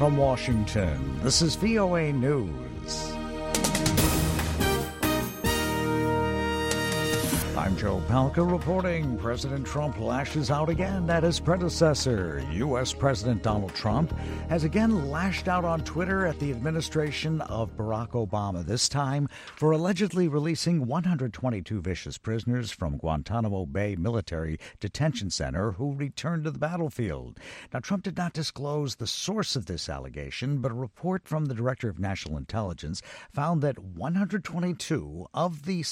from Washington, this is VOA News. I'm Joe Palca reporting. President Trump lashes out again at his predecessor. U.S. President Donald Trump has again lashed out on Twitter at the administration of Barack Obama, this time for allegedly releasing 122 vicious prisoners from Guantanamo Bay Military Detention Center who returned to the battlefield. Now, Trump did not disclose the source of this allegation, but a report from the Director of National Intelligence found that 122 of the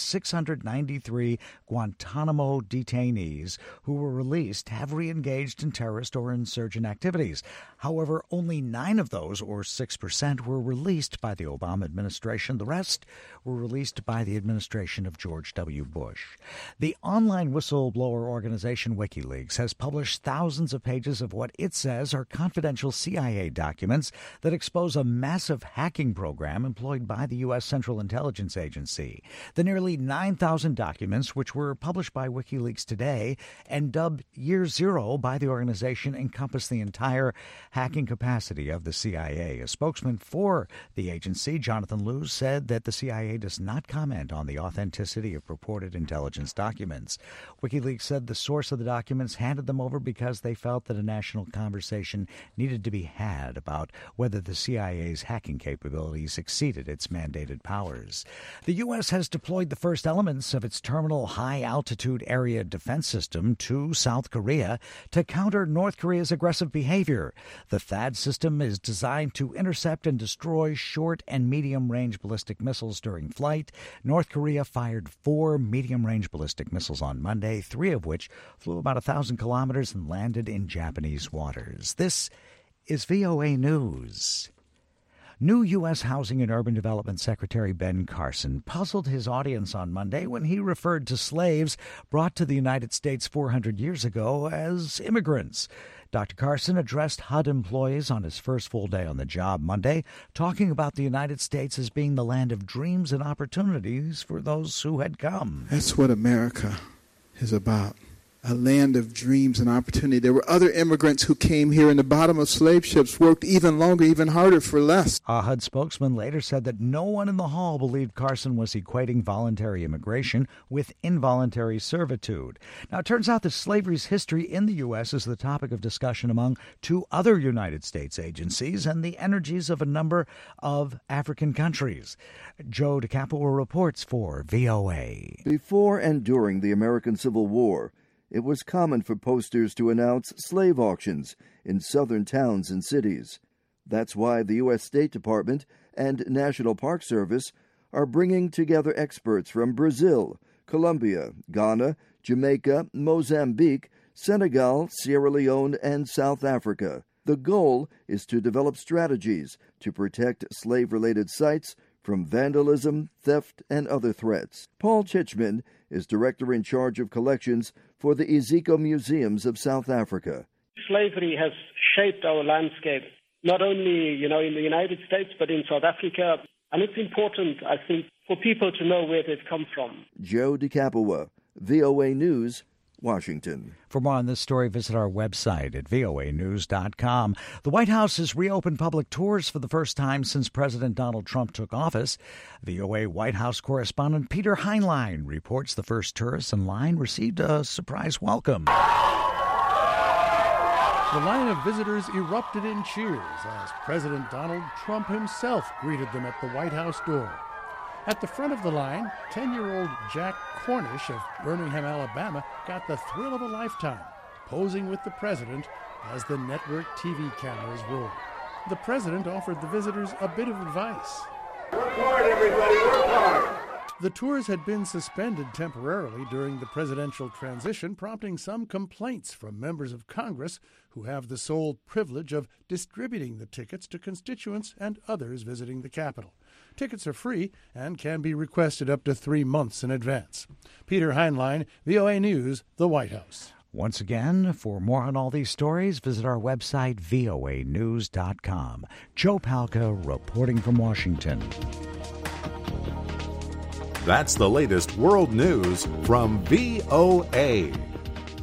693 Guantanamo detainees who were released have re-engaged in terrorist or insurgent activities. However, only 9 of those, or 6%, were released by the Obama administration. The rest were released by the administration of George W. Bush. The online whistleblower organization WikiLeaks has published thousands of pages of what it says are confidential CIA documents that expose a massive hacking program employed by the U.S. Central Intelligence Agency. The nearly 9,000 documents, which were published by WikiLeaks today and dubbed Year Zero by the organization, encompass the entire hacking capacity of the CIA. A spokesman for the agency, Jonathan Liu, said that the CIA does not comment on the authenticity of purported intelligence documents. WikiLeaks said the source of the documents handed them over because they felt that a national conversation needed to be had about whether the CIA's hacking capabilities exceeded its mandated powers. The U.S. has deployed the first elements of its Terminal High-Altitude Area Defense System to South Korea to counter North Korea's aggressive behavior. The THAAD system is designed to intercept and destroy short and medium-range ballistic missiles during flight. North Korea fired 4 medium-range ballistic missiles on Monday, 3 of which flew about 1,000 kilometers and landed in Japanese waters. This is VOA News. New U.S. Housing and Urban Development Secretary Ben Carson puzzled his audience on Monday when he referred to slaves brought to the United States 400 years ago as immigrants. Dr. Carson addressed HUD employees on his first full day on the job Monday, talking about the United States as being the land of dreams and opportunities for those who had come. That's what America is about. A land of dreams and opportunity. There were other immigrants who came here in the bottom of slave ships, worked even longer, even harder for less. A HUD spokesman later said that no one in the hall believed Carson was equating voluntary immigration with involuntary servitude. Now, it turns out that slavery's history in the U.S. is the topic of discussion among 2 other United States agencies and the energies of a number of African countries. Joe DeCapua reports for VOA. Before and during the American Civil War, it was common for posters to announce slave auctions in southern towns and cities. That's why the U.S. State Department and National Park Service are bringing together experts from Brazil, Colombia, Ghana, Jamaica, Mozambique, Senegal, Sierra Leone, and South Africa. The goal is to develop strategies to protect slave-related sites from vandalism, theft, and other threats. Paul Chichman is director in charge of collections for the Iziko Museums of South Africa. Slavery has shaped our landscape, not only, in the United States, but in South Africa. And it's important, I think, for people to know where they've come from. Joe DeCapua, VOA News, Washington. For more on this story, visit our website at voanews.com. The White House has reopened public tours for the first time since President Donald Trump took office. VOA White House correspondent Peter Heinlein reports the first tourists in line received a surprise welcome. The line of visitors erupted in cheers as President Donald Trump himself greeted them at the White House door. At the front of the line, 10-year-old Jack Cornish of Birmingham, Alabama, got the thrill of a lifetime, posing with the president as the network TV cameras rolled. The president offered the visitors a bit of advice. Work hard, everybody, work hard. The tours had been suspended temporarily during the presidential transition, prompting some complaints from members of Congress who have the sole privilege of distributing the tickets to constituents and others visiting the Capitol. Tickets are free and can be requested up to 3 months in advance. Peter Heinlein, VOA News, the White House. Once again, for more on all these stories, visit our website, voanews.com. Joe Palca reporting from Washington. That's the latest world news from VOA.